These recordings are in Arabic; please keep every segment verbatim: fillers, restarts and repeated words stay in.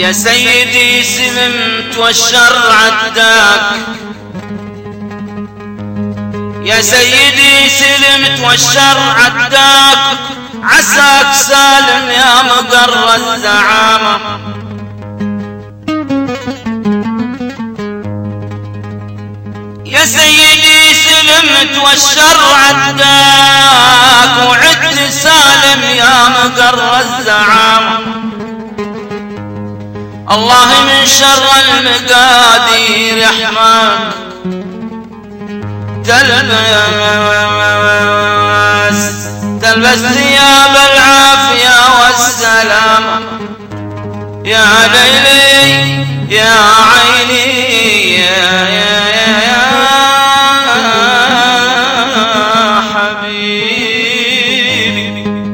يا سيدي سلمت والشر عداك، يا سيدي سلمت والشر عداك، عساك سالم يا مقر الزعامة. يا سيدي سلمت والشر عداك، وعدت سالم يا مقر الزعامة. الله من شر المقادير يحماك، تلبس تلبس ثياب العافية والسلامة. يا ليلي يا عيني يا يا يا, يا حبيبي.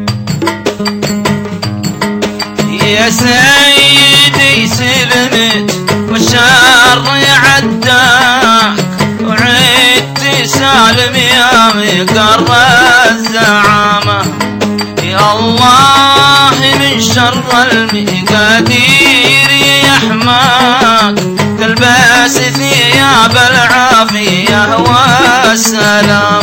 يا سيدي سلمت والشر عداك، وعدت سالم يا مقر الزعامة. يا الله من شر المقادير يحماك، تلبس ثياب العافية والسلام.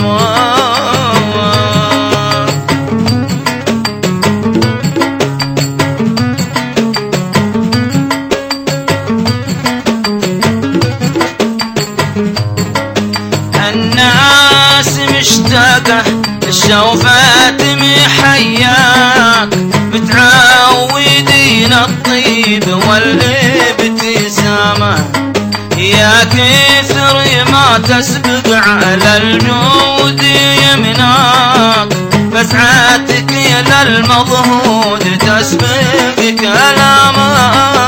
الناس مشتاقة الشوفات محياك، متعودين الطيب والابتسامة. يا كثر ما تسبق على الجود يمناك، فسعتك إلى المضهود تسبق كلامك.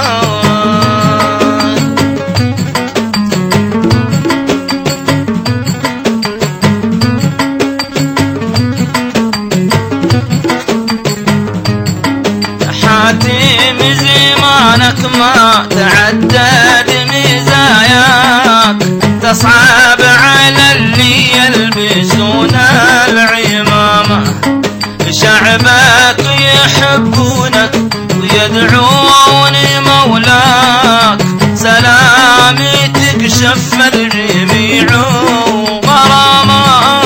حاتم زمانك ما تعدد مزاياك، تصعب على اللي يلبسون العمامة. شعبك يحبونك ويدعون مولاك، سلامتك شف الجميع غرامات.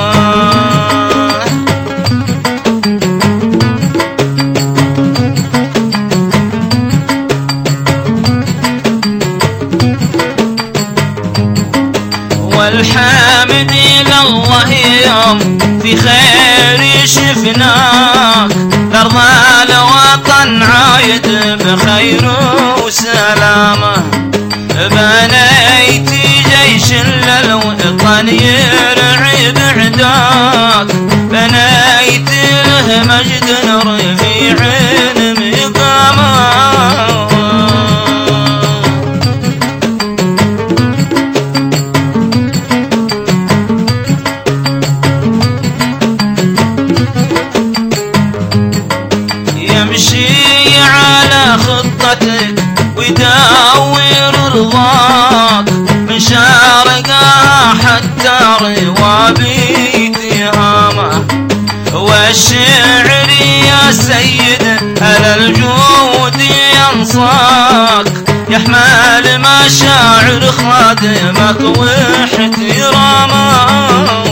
والحمد لله يوم في خير شفناك، ترضى الوطن عايد بخير وسلامة. بنيت جيش للوطن يرعي بعداك، بنيت له مجد رفيع مقامه. يمشي على خطتك ويداور رضاك، من شارقها حتى روابي تهامه. والشعر يا سيد على الجود ينصاك، يحمل مشاعر خادمك واحترامه.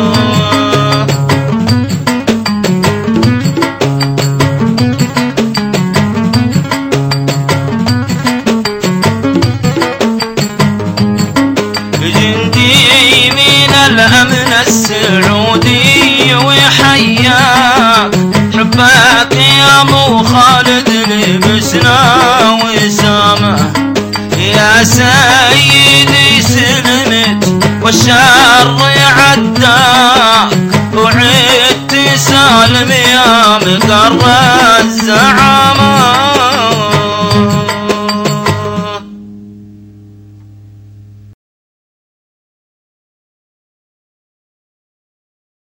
الأمن السعودي ويحياك، حبك يا ابو خالد لبسنا وسامه. يا سيدي سلمت والشر عداك، وعدت سالم يا مقر